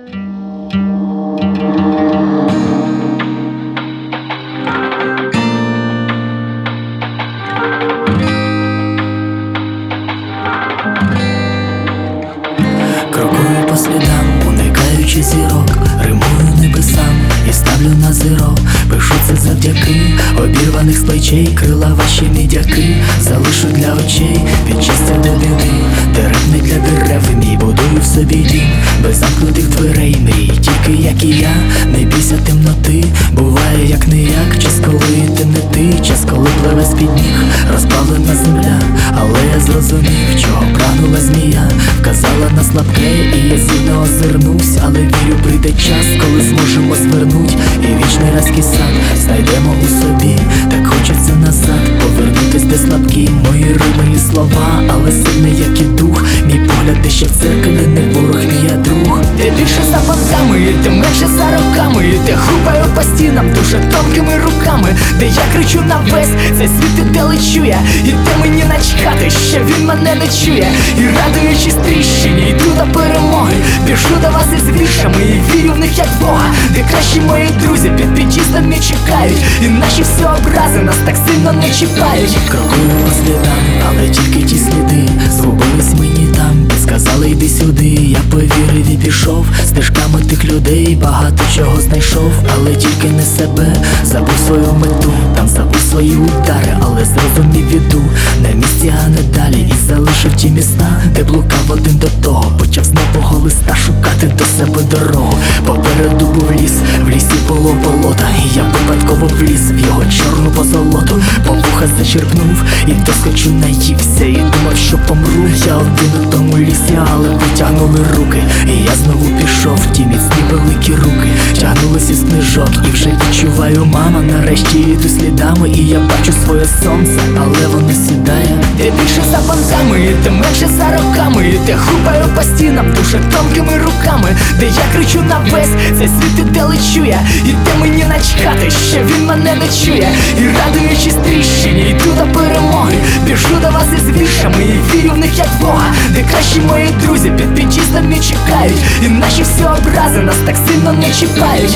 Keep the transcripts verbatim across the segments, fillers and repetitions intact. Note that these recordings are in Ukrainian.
Крокую по слідам, уникаючи зірок, римую небесам і ставлю на зеро. Пишу це завдяки обірваних з плечей, крила ваші мідяки залишу для очей, від щастя до біди. Дерев не для дерев, мій будую в собі дім, без замкнутих дверей мрій, тільки як і я. Не бійся темноти, буває як не як. Час, коли ти не ти, час, коли пливе з-під ніг розплавлена земля. Але я зрозумів, чого прагнула змія, вказала на слабке, і я згідно озирнусь. Але вірю, прийде час, коли зможемо звернуть, і вічний райський сад знайдемо у собі. Так хочеться назад повернутись, де слабкі мої рими і слова, але сильний, як і дух. Мій погляд, де ще в церкві не ворог, мій, а друг. Де більше за банками, і де менше за роками, і де хупаю по стінам дуже тонкими руками, де я кричу на весь цей світ, і де лечу я, і де мені начхати, що він мене не чує. І радуючись тріщині, йду до перемоги, біжу до вас із віршами, і вірю в них як Бога. Де кращі мої друзі під під'їздом не чекають, і наші всі образи нас так сильно не чіпають. Крокую по слідам, але тільки ті сліди згубились мені там, де сказали йди сюди. Я повірив і пішов стежками тих людей, багато чого знайшов, але тільки не себе. Забув свою мету, там забув свої удари, але зрозумів іду на місці, а не далі. І залишив ті міста, де блукав один до того, почав з нового листа шукати до себе дорогу. Попереду був ліс, в лісі було болото, і я випадково вліз в його чорну позолоту. По вуха зачерпнув і доскочу наївся, і думав, що помру я один у тому лісі, але витягнули руки, і я знову пішов. Ті міцні великі руки тягнулись із книжок, і вже відчуваю, мама, нарешті йду слідами, і я бачу своє сонце, але воно сідає. Де більше за банками, і де менше за роками, і де хупаю по стінам дуже тонкими руками, де я кричу на весь цей світ, і де лечу я, і де мені начхати, що він мене не чує. І радуючись тріщині, йду до перемоги, біжу до вас із віршами, і вірю в них як Бога. Де кращі мої друзі під під'їздом не чекають, і наші всі образи нас так сильно не чіпають.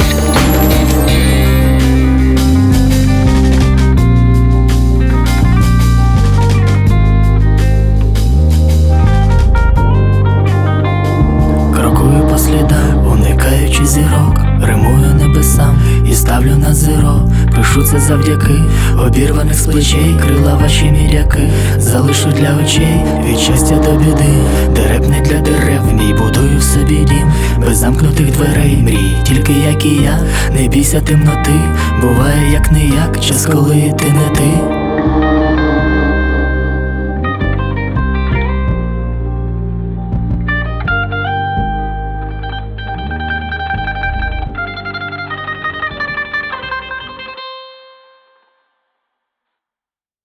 Крокую по слідам, уникаючи зірок, римую небесам і ставлю на зеро. Пишу це завдяки обірваних з плечей, крила ваші мідяки залишу для очей, від щастя до біди. Дерев не для дерев, мій будую в собі дім, без замкнутих дверей мрій, тільки як і я. Не бійся темноти, буває як не як, час, коли ти не ти.